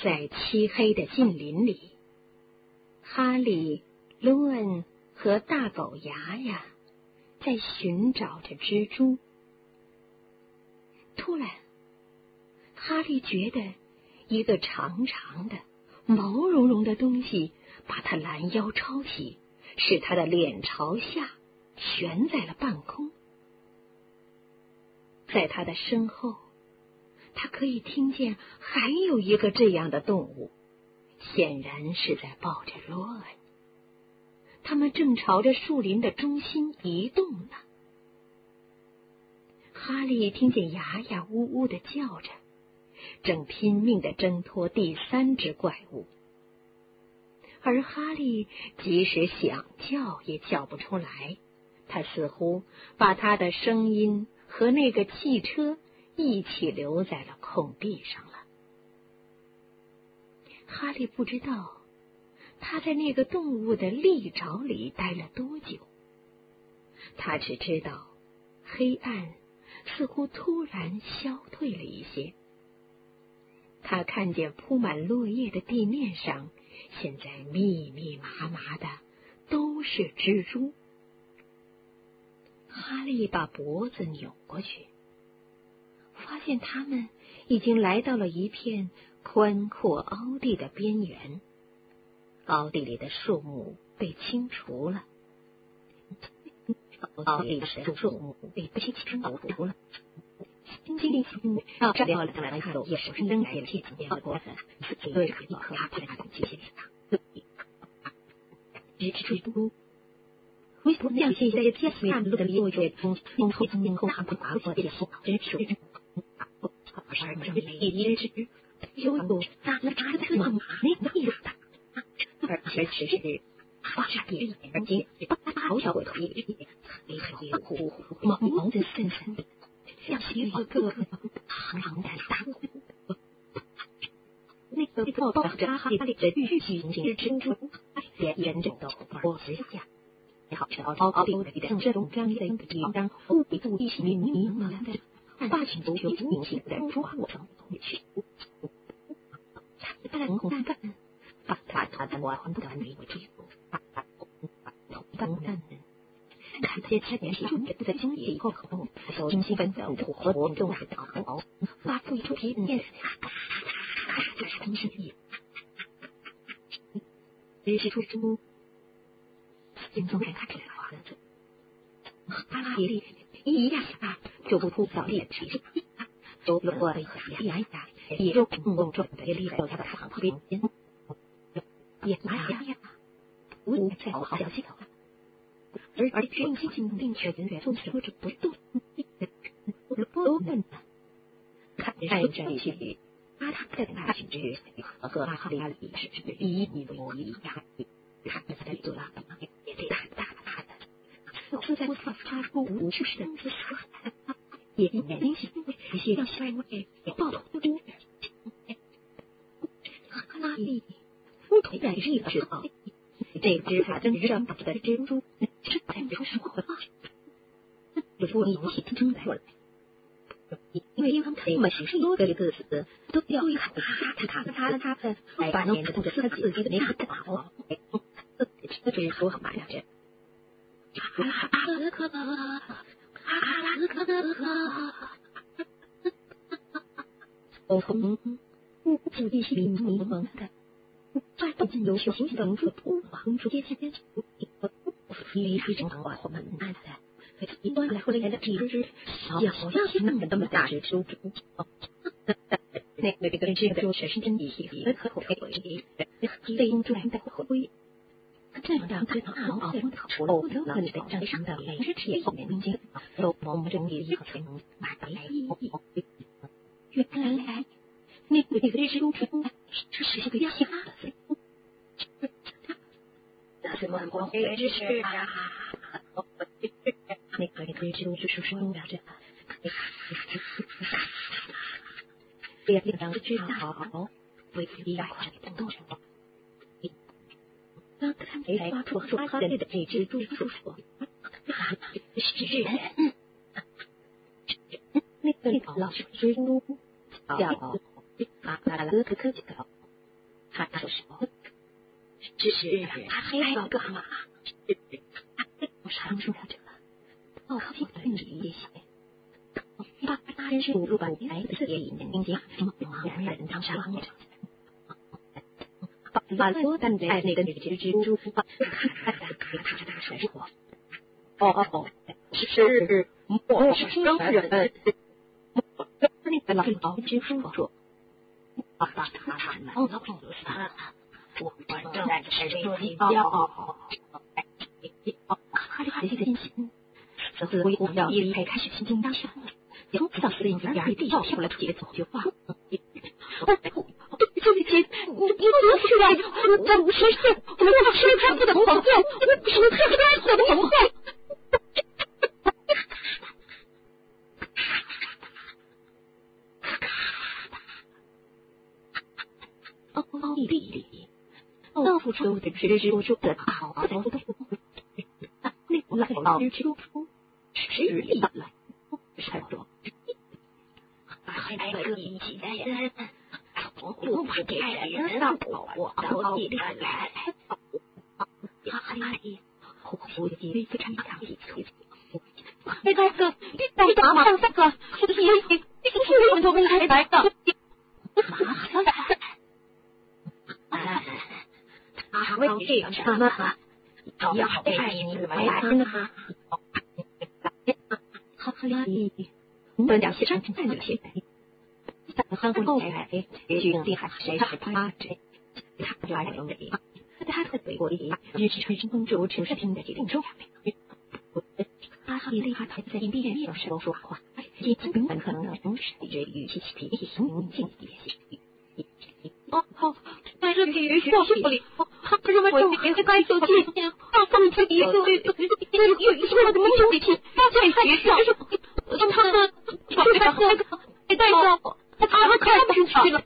在漆黑的近邻里，哈利、罗恩和大狗牙牙在寻找着蜘蛛。突然，哈利觉得一个长长的、毛茸茸的东西把他拦腰抄起，使他的脸朝下悬在了半空。在他的身后，他可以听见还有一个这样的动物，显然是在抱着罗恩。他们正朝着树林的中心移动呢。哈利听见牙牙呜呜的叫着，正拼命地挣脱第三只怪物，而哈利即使想叫也叫不出来，他似乎把他的声音和那个汽车一起留在了空地上了。哈利不知道他在那个动物的利爪里待了多久，他只知道黑暗似乎突然消退了一些。他看见铺满落叶的地面上，现在密密麻麻的都是蜘蛛。哈利把脖子扭过去，发现他们已经来到了一片宽阔凹地的边缘。凹地里的树木被清除了，凹地里的树木被清除了。经历到这了来看，也是扔给了气子的脖子，对着一颗大的机器上。蜘蛛，为什么这些在街上路的离我远，用后经后大不滑过的手，真是而这一只有大了大的往那个意思的，而且是发着眼睛，好小鬼头，黑乎乎，毛的森森的。像一个长长的大骨，那个抱着哈利的巨型蜘蛛，也沿着的脖子下，好像凹地的这种张的地方，一步一起迷茫的把起足球明显的捉我上去，他的红蛋把他的完蛋没追住，红蛋。看见这点是在经历以后，手中兴奋的活动的脑，发出一出皮面，这是空心意。蜘蛛心中还看着花子，哈利一下就不扑到地上，就落了一牙牙，也就重重的立在他的旁边，也呀，不再好消息了。而这心情并且做什么就不动，都问看着一起，他在大情之和哈利是一模一样，他在做拉也得大的，就在发出无趣的声喊，也明显一些让下一位暴突出，哈利突然意识到。这只他真正的蜘蛛是在说什么话？就说一起听来，因为他们是多个字都要他把那个自己的那个宝，这只说什么呀？这从不一起迷蒙的。在不仅有小型的出突往出接近，一是正常我们按的，一端来回来的几只小型的这么大蜘蛛，那个这个就是真一些可口可以，被用出来的灰，这样的好除了那你的正常的每只铁后面经有某种一个层买来原来那个蜘蛛是个样的。怎么不会知识啊？那个蜘蛛就是说着，别让知道，为一块动动手。当他来抓住哈利的这只蜘蛛说：“是人。”那个老蜘蛛叫阿拉科克， 他说只是他黑了干嘛？我常说着，靠近另一些。他真是入版来自电影并且两人当上了。把所站在那个女蜘蛛，看着大声说：“是陌生人。”那个老蜘蛛说：“他们都死了，我正在睡觉。”哈利仔细的心情，似乎要离开始心惊胆战了。从此到死影眼里跳出了节奏就话。对不起，你不是来，我不是，我是他不的同伴，我是他的同伴。地里，到处都是蜘蛛的好好的，那来老蜘蛛吃力了，差不多。还可以几个人，不怕给人让我到地里来。哈利，呼吸非常大力，那个，你打马上三个，你们都没来的。他为这样什么？要带你来呢？哈利，们两些站在那些。三后来，也许定还谁是他谁，他就爱用这个。他的嘴过里，日吹风主只是听得这种说法。哈利厉害，在一边有时候说话，也根本可能同时这语气脾气行进一些。在这里学校里，他认为我该走进，他们这里有一些我的没有理解，在学校，他们被带到。他们看不去了。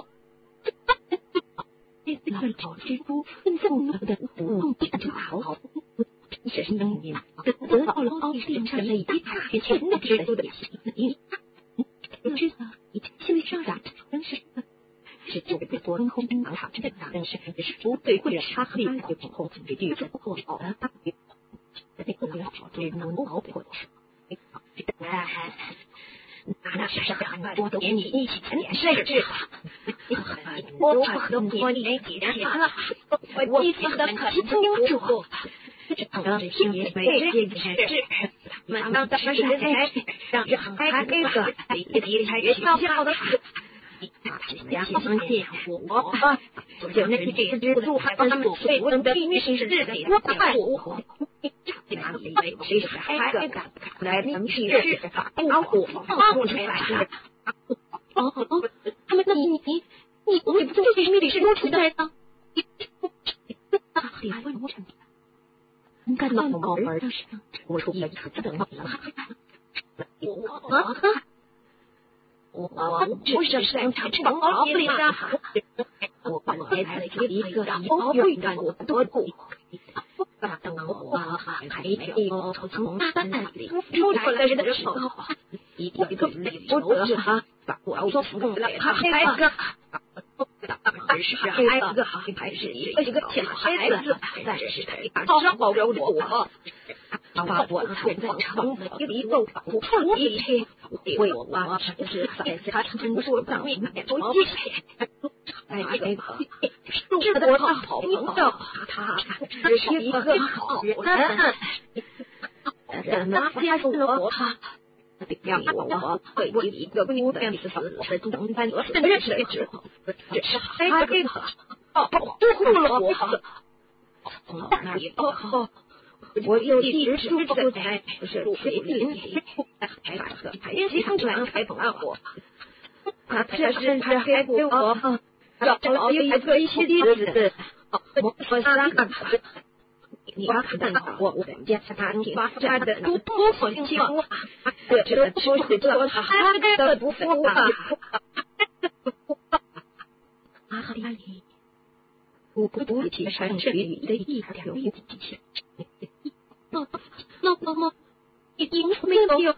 那个老蜘蛛愤怒的舞动着好，神灯里得到了奥地上的一大片全的蜘蛛的心，知道心里上染真是这个国空银行真的真是不对会杀害会恐后这句子过好的大鱼，那个老蜘蛛能熬过去。那是我都给你一起点事治吧。我都给你几人了，我一直的可清楚。当时心里没这件事，们当时才让开这个离开学校的事。相信我，就那这蜘蛛他们对我的秘密是这个我爱我。谁是还敢来能去是把我放出来？他们你不对这秘密是多存在的？李问我干到某儿的上，我出了一次等了。我不是想吃毛里的，我来了一个欧运的我多故。等我还没有从那里出来的时候，一个不得把我说服了，他孩子，是孩子，还是一个小孩子，但是他招惹我，把我送到城里头不放一天，为我是在他承受上面多一切。哎，是我的好朋友，他只是一个好人，怎么加入我？让我为一个姑娘死是等待我认识之后，只是孩子保护了我。从那以后，我又一直住在水林里，还经常还帮我。他这甚至还给我要找一个一些例子，我想看看。你看看我家他家的多风情，这说是这他的不服啊！阿里，我不提上这里的一条一切。那么，你没有没有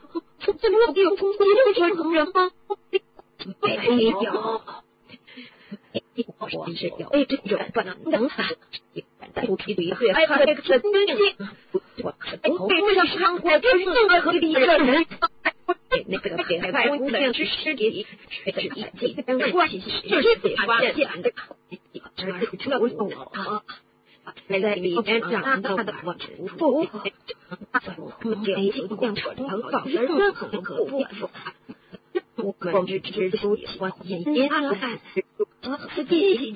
从人吗？没有。我我是有这种不能等法，在不提对对，还有这个真心，我为什么韩国就是这个敌人？那个北海外无论是尸体，还是一切的关系，就是发现的，除了我。在里面长大的我知足，这一情况传承到任何可不说。我只都喜欢阴暗，自己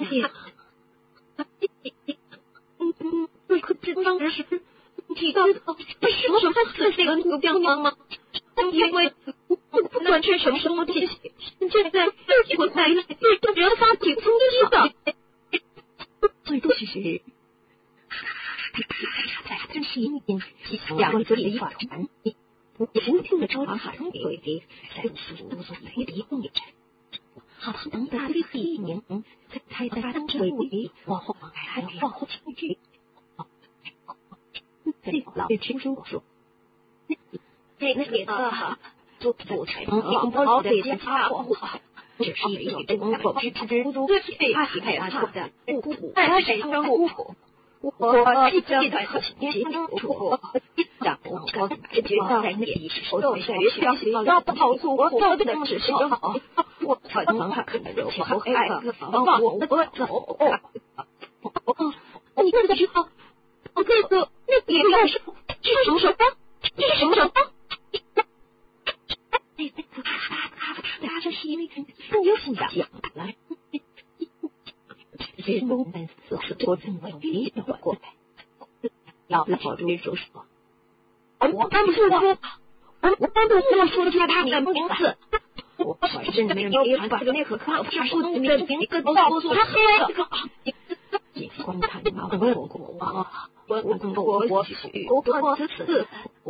可知当时提到为什么他这个目标吗？因为不管是什么东西，现在我在只要发起冲击的，最多是。真是阴阴，想这里的一法船，神经的招法很对的，在无所谓的一阵，好等待的一年，才发当为为往后还往后情绪，这老爷听说说，那个就不成好的家伙。只是一种中国之被他太错的不谁让不我记得很清楚，让我觉得在那里受学校要跑出我做的只是好，我可能可能有些爱放我走。你这个时候，这个那也要是这是什么手方？这是什么手方？他这是因为不有心想来。人们是多怎么理解过来？要跑出手说，我刚不是说，我刚不是说出他的名字，我真的没有把这个那可靠他说的名字一个告诉他黑了。你光看到我此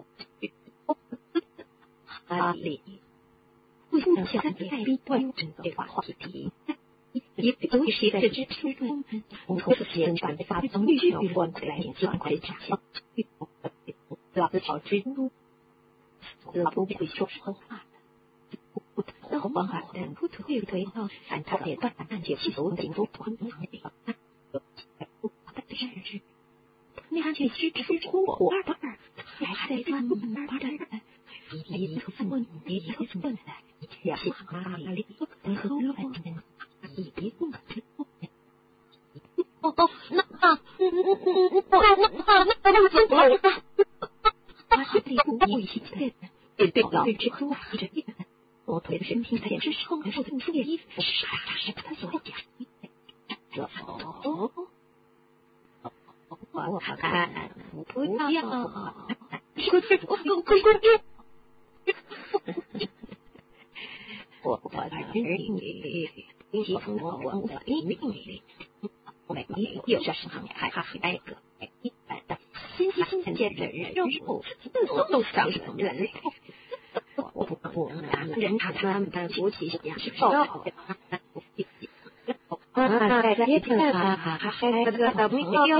阿里，为什么现在在逼端整个话题？也尤其在这之中，我们先把发从律学关回来，尽快查下。老子早知道，老不会说实话。那我们还不推到反他也断案解气头顶住团长的地方。但是，你看这只出火的，还在转把的人，一个问的，也是哪里和路人。那怎么了？他是被故意欺骗的，对老对之后着一人，我腿的身体在之后还是出的衣服，是他所讲。这我看看，不要，我把你几层我的命没有这上还挨个新建的人肉都像是人类，我们人他们夫妻俩是少在这个还这个没有，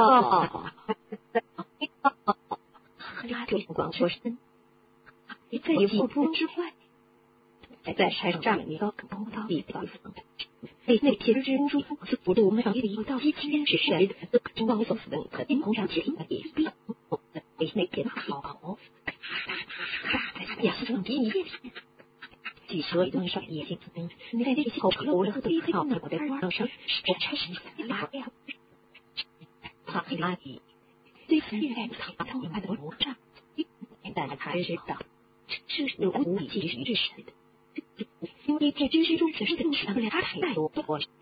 他就光说身，在一步之外。在山上一个不到地方，那些蜘蛛是不对我们上一道一天是谁的？中央所等可天空上起的也必那边好，呀，上第一天，据说登上已经你在这些后头了对靠我的光上这才是拉呀，他拉的对此在他通来的不上，但他知道这是无以继续之事的。因为这知识中只是更少了太多，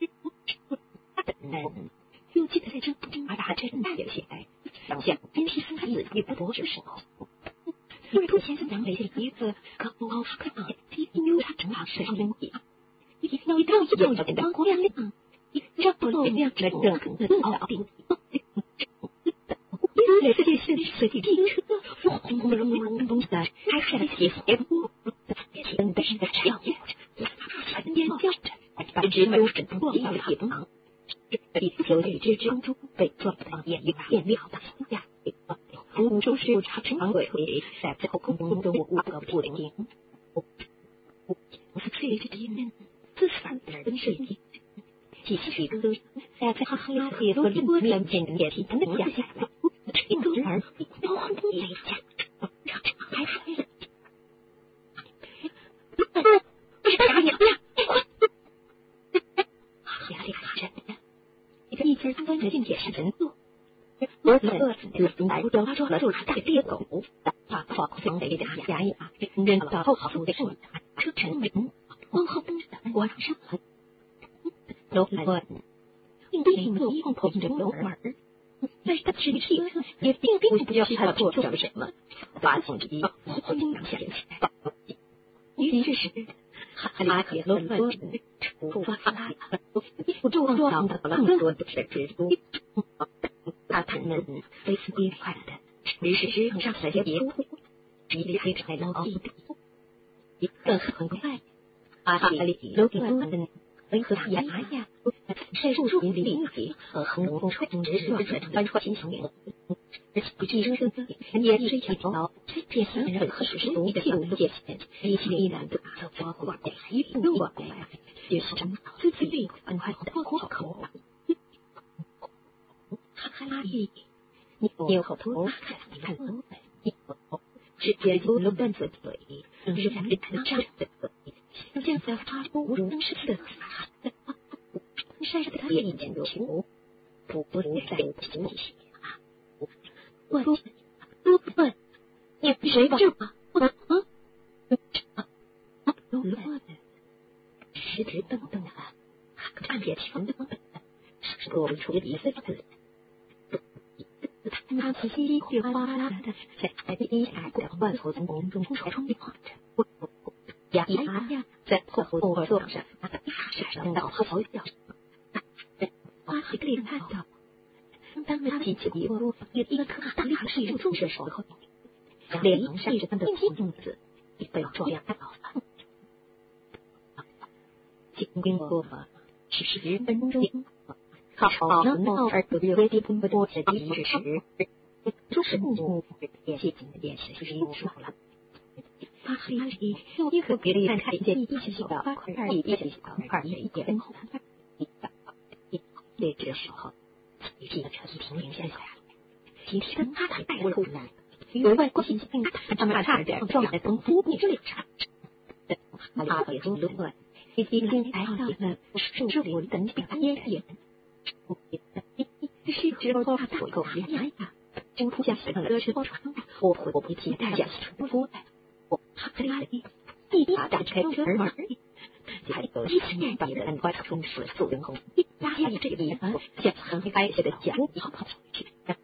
又记得在这不把他真的起来，想象真是自己也不多之时候，因为不先是两位是一个高看因为他正好是人体，一定要有点光亮，这不能亮着任何的老病。因为世界是随地停车，东西的还是那些邪物，真的是在这样。烟吊着，把直门神光到了银行，有一只蜘蛛被撞得眼亮的下，空中是查成鬼在最后空中的五个不灵，我是最的敌人，自反的人水泥， 继续歌，在哈哈拉铁多人波两千也提的下下来，听歌儿都很不一样，还是这是啥呀？压力很深，一个3分的境界是人做。我从来不抓了就是大猎狗，把放松的压压，人到后头的时车程明，往后我上楼来并不一共破着楼门，但是他是也并不知道他做错了什么，把自己轰轰两下起来。于是哈拉克罗伦出发了，不住撞到了更多的蜘蛛。他们飞速飞快的，只是上了些别处，离开在楼地更很快。阿里楼顶维和牙呀，在树林里和横风吹直是翻穿行行，而且这一声也吹起头，这三人和史诗读的跳路界限，一起一难的走过来，一步过来，也是真自己很快的脱口。哈拉伊，你有口头看我，世界有了断子嘴，是人类的战的嘴，现在发出无人是的山上的一点球，不再有情绪。问，你谁吧？时值瞪瞪的，看别听的，是我出的一次。他仔细会哗啦啦的在地下的万头从空中冲晃着，呀，在破后座上闪到咆哮。阿西克利看到，当他提起一个大力士入住的时候，脸上闪着他的镜子被撞亮了。经过10分钟。好，然后微低不多的地址时，就是木也接近的是入手了。阿黑里又一个别的看见一小块一点后，那这时候，这个车停下来，今天他太突然，有外国信息，他们差点撞在东夫你脸上。阿黑中乱，已经来到了树林等边缘。是之后他左右还呀，真扑下去了是包床，我不提大家重复，我哈拉里一打开车门，还有100把人快冲出速人红，拉下这个地方，向很开心的脚跑去。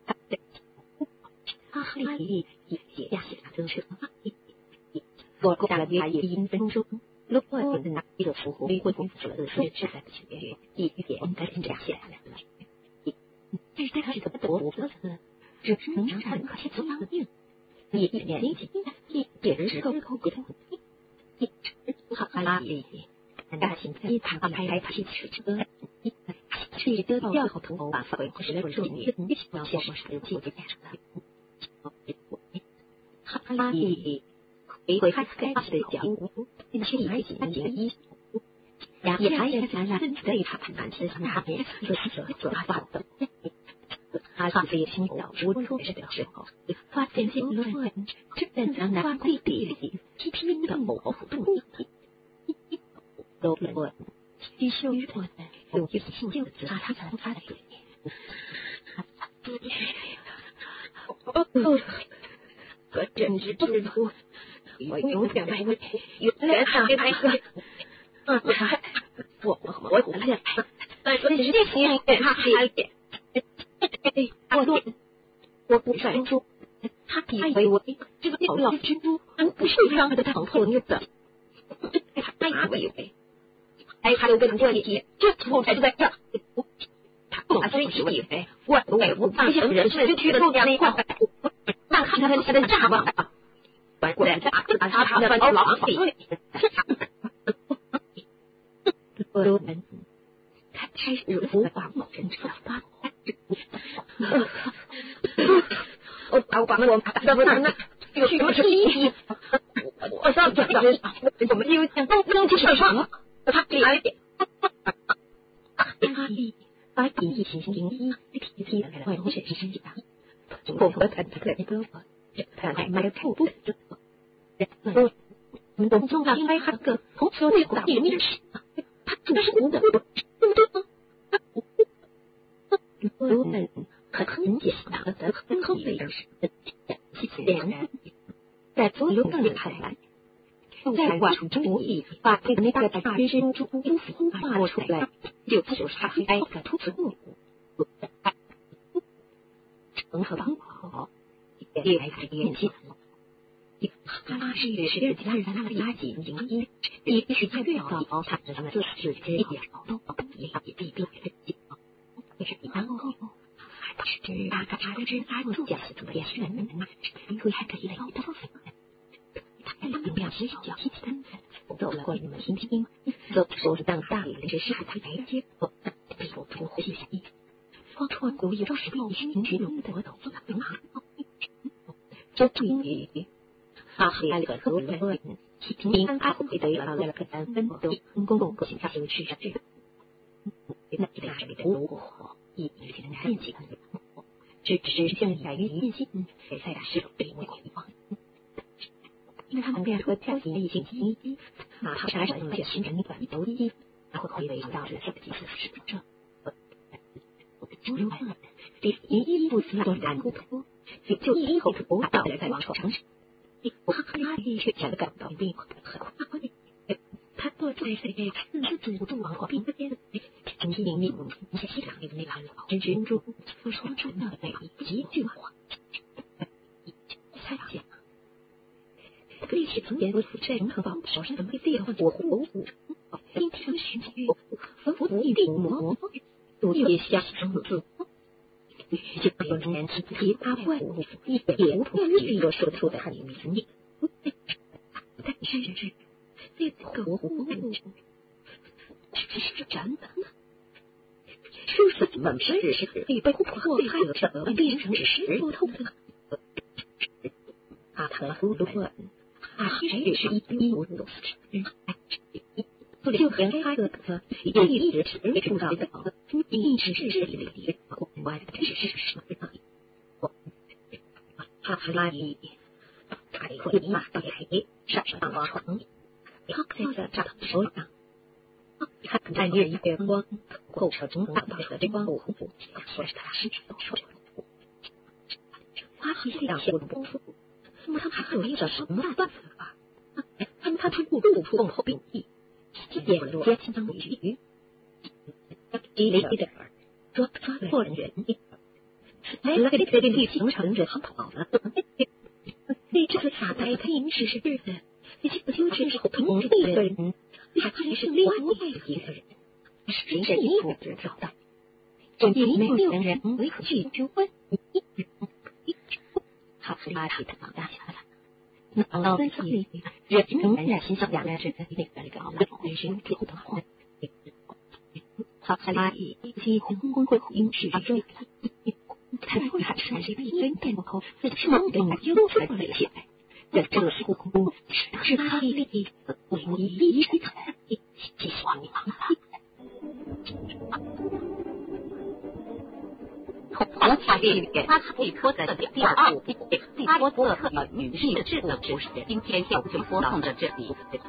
阿黑里也下车车，我过了约1分钟。如果有人拿一个符离婚公司的是在区别一点赶紧下来了，但是他是怎么躲的？只是能常可见足狼命，一脸惊喜，也是个口口哈拉里，大型一躺开汽车，是得到掉头把回回来说你要先说是记不下了，哈拉里。回开的脚，去买几件衣服，也还是咱俩对他谈是哪边就是做法的。他自己听到无数事的时候，发现这个人正在那地里拼命的模糊动力。罗伦继续用一次性的擦他的嘴。我真是不รู้我永远没会原谅他一个，我回来，但是这些他还点，我不敢说，他以为我这个老蜘蛛不是让他的当朋友的，他以为，他就跟我提，这我才在这，他所以以为我这些人是去的路边那一块，那看他的炸吧。过来，把他的老王里，罗门开始无法保证这发我把我要不然呢？有什么意义？我上这个我们因为不能去上他来点， 阿姨把第一星星一提起来了，我是身体大，我看他一个，他还买头不就，我们中了买个红色的大米的是，他这是我的，我们很简单的很好的是，两在左右的看来。在挂出主意，把这个那大人生出一幅画出来，就是他爱的图层。成和帮好，也爱这个演戏。他是一个是其他人的垃圾精英，必须在越高，他这么就是这一点都也必须然后是大家的这三组假是特别炫人，因为还可以聊的。有两只小星星，走了过你们听听，走说是当大理的这是他台阶，被我突呼吸下意，我突然故意让士兵心群龙的走了很好，这终于啊，来了个头人，平安安回对了了个3分钟，公共国家形式上这个，那这里的如果一人人情，只是现在于信息，谁在是对我回放。因为他们变出跳起一星期，哪怕是用了形成一段抖音，然后回味到这几次是这，就完了。第一步是让然骨头，就以后不到了再往上尝试。我哪里却想感到病很快，他做在这个是主动往后并肩，听听你西两的那个真群主所说出的每一句话，才发现。历史层面如此这可保守是怎么变化我无今天寻去佛一定魔独立下生字就有人其他怪物也无不一个说出的汉语名义但是这个是真的是怎么是被被迫害了变成石头的他葫芦谁是一无所知，就很开个也一直是被触到的，一直是里外的是什么？他拉里才会马给上上往床，他在扎头手上，他在日一月光后车中大道的这光无不说是他是说，他是两袖不服。那么他还有一个什么办法？他不共后并义，也不接亲当鱼，积累的抓错人，来给这个地形成人跑了。这个傻白平时是日的，就是同一个人，他其实是另外一个人，谁是一不知道的？这里没有人为何去纠纷？好，拉起他大下来。那到这里，人仍然心想两人是那个好的人生体的话，好，拉一起红会因是这，才会还是谁一人电口，是能给你揪出来起来。这是空是他的力为你一起继续往里忙红茶店他可以播的第二部，第波特女士的制度故事，今天就播放到这里。